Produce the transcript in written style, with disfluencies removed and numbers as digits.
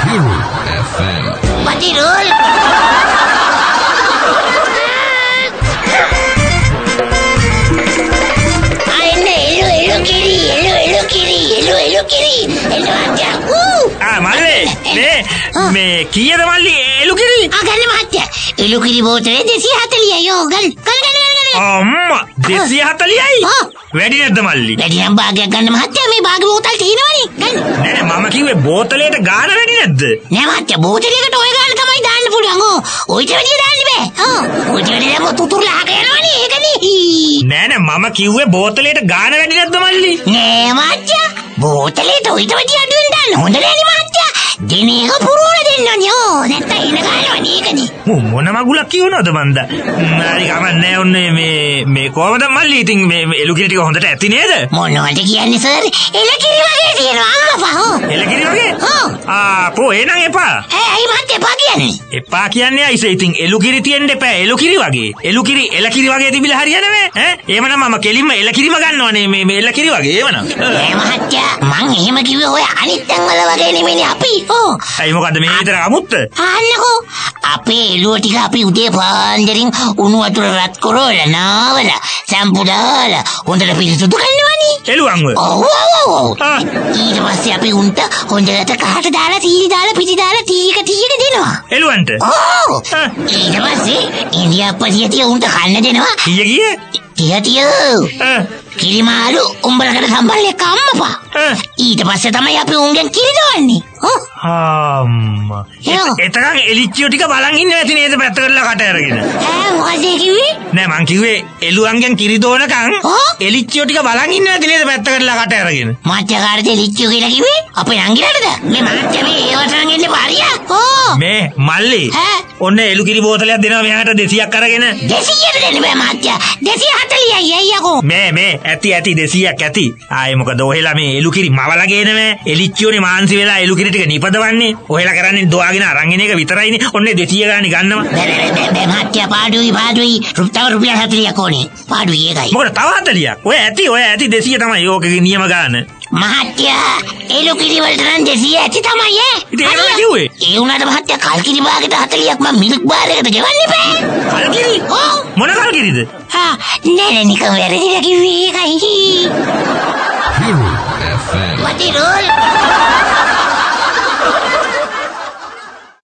Hero FM. Batirul. මේ කීයද මල්ලි එළුකිරි? ගන්න මහත්තයා. එළුකිරි බෝතලේ 240යි. යෝ ගන්න. අම්මා 240යි? වැඩි නැද්ද මල්ලි? වැඩි නම් භාගයක් ගන්න මහත්තයා. මේ භාග බෝතල් තියෙනවනේ. ගන්න. නෑ මම කිව්වේ බෝතලයට ගාන වැඩි නැද්ද? නෑ මහත්තයා බෝතලයකට ඔය ගාන තමයි දාන්න පුළුවන්. ඔයිට වැඩි දාන්න බෑ. ඔයිට වැඩි නම් තුතුරුලහක යනවනේ. ඒකනේ. නෑ මම කිව්වේ බෝතලයට ගාන වැඩි නැද්ද මල්ලි? නෑ මහත්තයා. බෝතලයට ඔයිට වැඩි අඩුවෙන් දාන්න හොඳ නෑනේ මහත්තයා. දින එක පුරවලා දෙන්නෝනේ. නැත්නම් එන ගානවනේ ඒකනේ. මොන මගුලක් කියනවද මන්ද? හරි ගමන්නේ ඔන්නේ මේ කොහමද මල්ලි ඉතින් මේ එළුකිරි ටික හොඳට ඇති නේද? මොනවද කියන්නේ සර්? එළකිරි වගේ තියෙනවා අම්මපා. එළකිරි වගේ? පෝ එහෙනම් එපා. ඇයි මට එපා කියන්නේ? එපා කියන්නේ අයිසේ ඉතින් එළුකිරි තියෙන්න එපා. එළුකිරි වගේ. එළකිරි වගේ තිබිලා හරියන්නේ නෑ. එහෙමනම් මම කෙලින්ම එළකිරිම ගන්නවනේ මේ එළකිරි වගේ. එහෙමනම්. මහත්තයා මං එහෙම කිව්වේ ඔය අනිත් තැන් වල වගේ නෙමෙයි අපි. ඇයි මොකද මේ විතර අමුත්ත? අන්නකෝ අපේ එළුව ටික අපි උදේ පාන්දරින් උණු වතුර රත් කරලා නාවලා සැම්පු දාලා හොඳට පිරිසිදු කරනවනේ. එළුවන්ව. ඔව්. ඊට පස්සේ අපි උන්ට හොඳට කහට දාලා සීනි දාලා පිටි දාලා ටීක දෙනවා. එළුවන්ට. ඔව්. ඊට පස්සේ ඉන්දියාප්පසිය උන්ට කන්න දෙනවා. කීය? කිරිමාළු උඹලකට සම්බල් එක අම්මපා. ඊට පස්සේ තමයි අපි උන්ගෙන් කිරි දවන්නේ. අම්මා. එතකන් එලිච්චියෝ ටික බලන් ඉන්නේ නැති නේද පැත්ත කරලා කට අරගෙන? මොකද කිව්වේ? නෑ මං කිව්වේ එළුවන්ගෙන් කිරි දෝනකන් එලිච්චියෝ ටික බලන් ඉන්නේ නැති නේද පැත්ත කරලා කට අරගෙන? මාත්‍යා කාටද එලිච්චියෝ කියලා කිව්වේ? අපේ නංගිලාටද? මේ මාත්‍යා මේ ඒවටන් එන්නේ පාරියා. මේ මල්ලි. ඔන්න එළුකිරි බෝතලයක් දෙනවා මෙයාට 200ක් අරගෙන. 200ට දෙන්න බෑ මාත්‍යා. 240යි අයියකෝ. මේ ඇති 200ක් ඇති. ආයේ මොකද ඔහෙලා මේ එළුකිරි මවලා ගේනවෑ. එලිච්චියෝනේ මාන්සි වෙලා එළුකිරි ටික නිපදවන්නේ. ඔහෙලා කරන්නේ දොයාගෙන අරන් එන එක විතරයිනේ. ඔන්නේ 200 ගානේ ගන්නවා. බෑ මාත්‍යා පාඩුයි. රුපියල් 40ක් ඕනේ. පාඩුයි ඒකයි. මොකද තව 40ක්? ඔය ඇති 200 තමයි ඕකේ නියම ගාන. මහත්තයා එළුකිරි වලට නම් 200 ඇති තමයි ඈ. ඉතින් ඒක කිව්වේ. ඒ වුණාට මහත්තයා කල්කිරි භාගයට 40ක් මම මිල්ක් බාර් එකට ගෙවන්න එපා. කල්කිරි? මොන කල්කිරිද? නෑ නිකන් වැරදිලා කිව්වේ ඒකයි. Hero FM. Batirul.